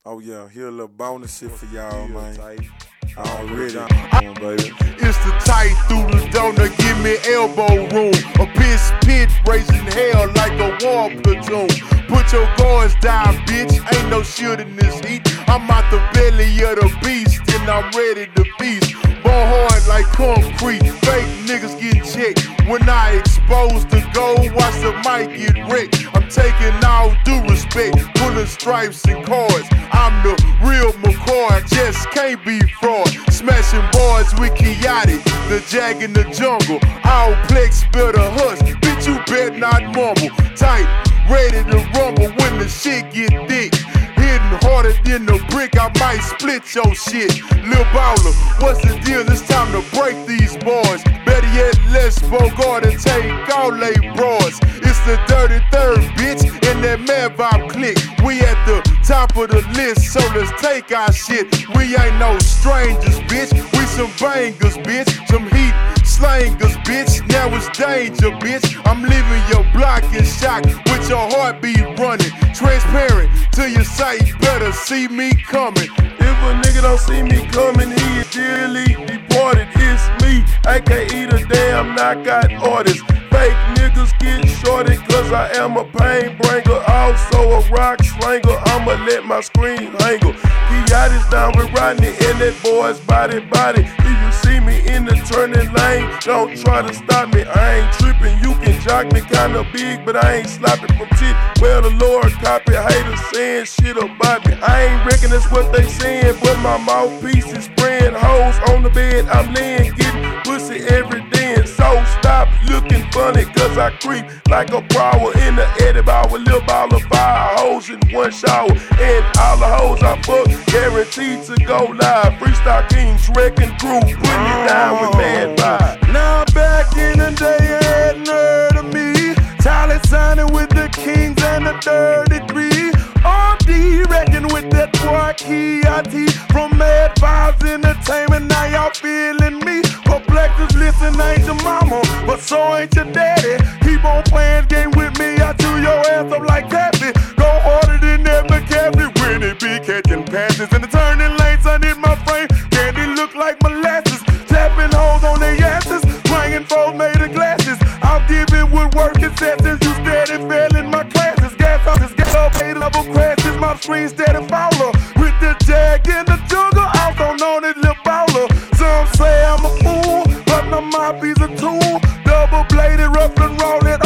Oh yeah, here a little bonus shit for y'all, man. Already, baby. It's the tight through the donut, give me elbow room. A piss pit raising hell like a war platoon. Put your guards down, bitch. Ain't no shielding this heat. I'm out the belly of the beast and I'm ready to feast. Ball hard like concrete. Fake niggas getting checked. When I expose the gold, watch the mic get wrecked. I'm taking all due respect, pulling stripes and cards. I'm the real McCoy, just can't be fraud. Smashing boards with Kiati, the Jag in the jungle. All plex build a hush, bitch you better not mumble. Tight, ready to rumble when the shit get thick. Hitting harder than the brick, I might split your shit. Lil Baller, what's the deal? It's time to break these bars. Better yet, let's Bogart and take all they broads. It's the dirty third, bitch, and that Mad Vibe click. We at the top of the list, so let's take our shit. We ain't no strangers, bitch. We some bangers, bitch. Some heat slangers, bitch. Now it's danger, bitch. I'm leaving your block in shock with your heartbeat running. Transparent to your sight, better see me coming. If a nigga don't see me coming, he is dearly departed. It's me, aka the damn knockout artist. Fake niggas get shorted cause I am a pain bringer, also a rock slanger. I'ma let my screen hangle. Kiati's down with Rodney and that boy's body. If you see me in the turning lane, don't try to stop me. I ain't tripping, you can jock me kinda big, but I ain't slopping from tit. Well, the Lord copy, haters saying shit about me. I ain't reckon that's what they saying, but my mouthpiece is spraying hoes on the bed. I'm laying, getting pussy every day. So stop looking funny, cause I creep like a prowler in the Eddie Bauer. Lil Baller, 5 hoes in one shower. And all the hoes I fuck, guaranteed to go live. Freestyle Kings, wrecking crew, putting it down with Mad Vibe. Now back in the day, you hadn't heard of me. Talent signing with the Kings and the third degree. RD wrecking with that boy Kiati from Mad Vibes Entertainment. Now y'all feeling me. Perplexes, listen, ain't your mama, but so ain't your daddy. Keep on playing game with me, I chew your ass up like Taffy. Go harder than ever, Caffrey, when it be catching passes. In the turning lanes, I need my frame. Candy look like molasses. Tapping holes on their asses. Swinging foes made of glasses. I'm giving woodwork concessions. You steady failing my classes. Gas off this gas up, 8 level crashes. My screen steady follow. With the Jag in the jungle, also known as Lil Baller. Some say I'm a fool, but my mouthpiece a tool. Double bladed, rough and rolling.